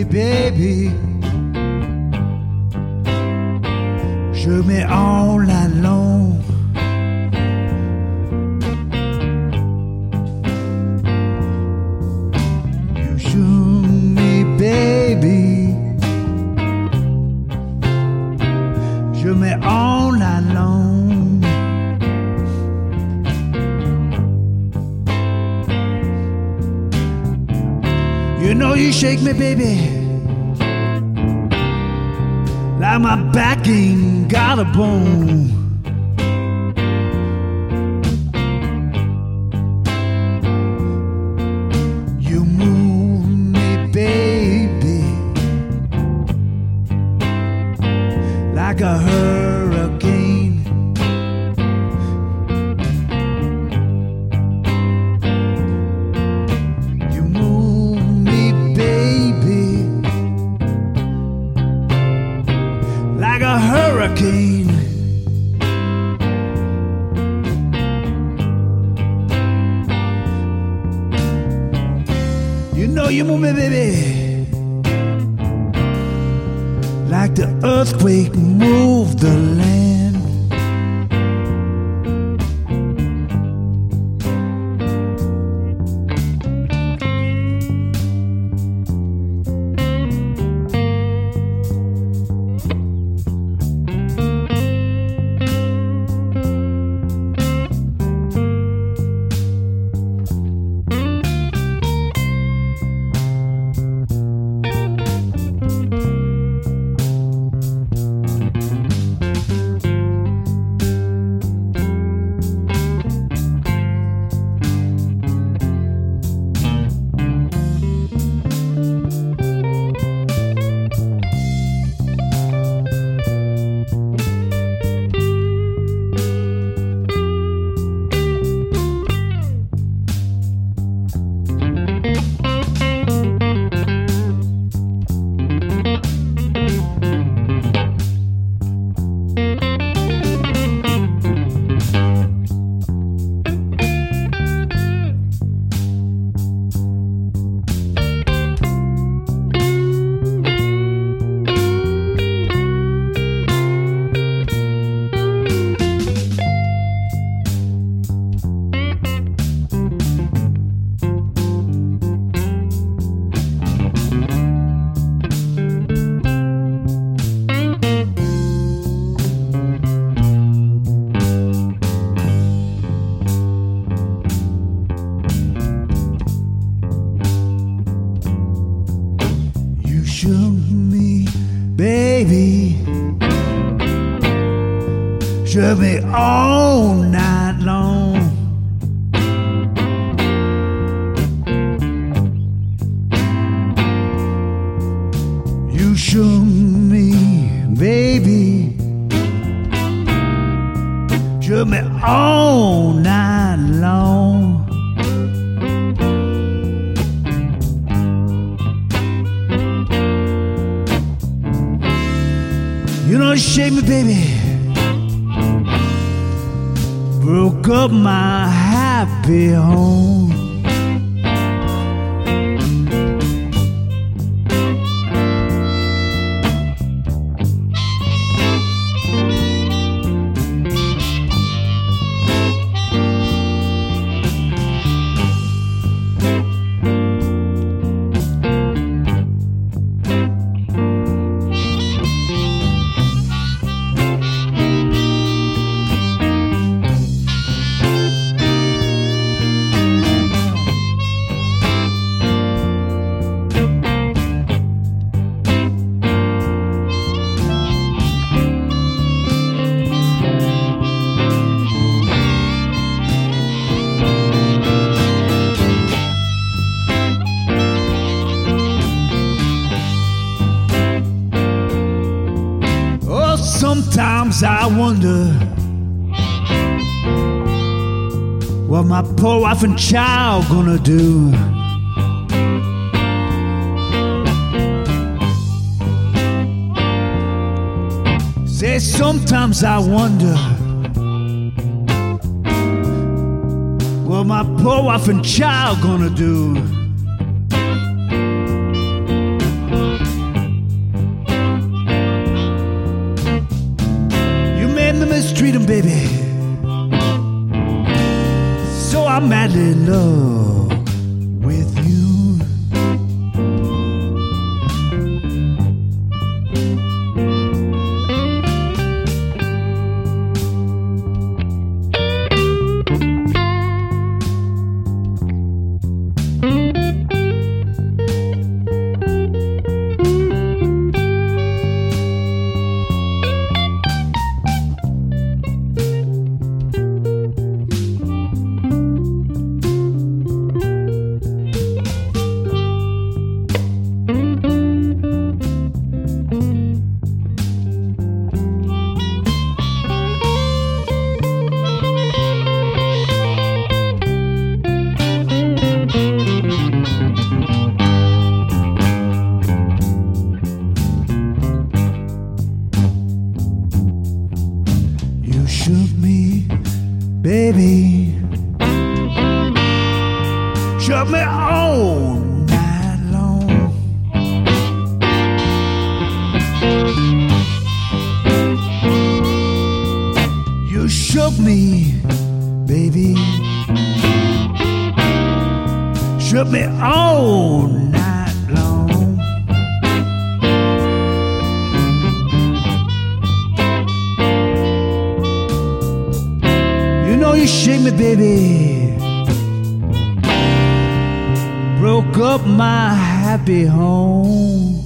baby. Je mets en la langue. You shoot me, baby. Je mets en la langue. You know you shake me, baby, like my back ain't got a bone. You move me, baby, like a hurricane. You move me, baby, like a hurricane. You know you move me, baby, like the earthquake moved the land. Shoot me, baby. Shoot me all night long. You shoot me, baby. Shoot me all night long. You know, shake me, baby. Broke up my happy home. Sometimes I wonder what my poor wife and child gonna do. Say sometimes I wonder what my poor wife and child gonna do. in love with you. You shook me, baby, shook me all night long. You shook me, baby, shook me all night long. You shake me, baby, broke up my happy home.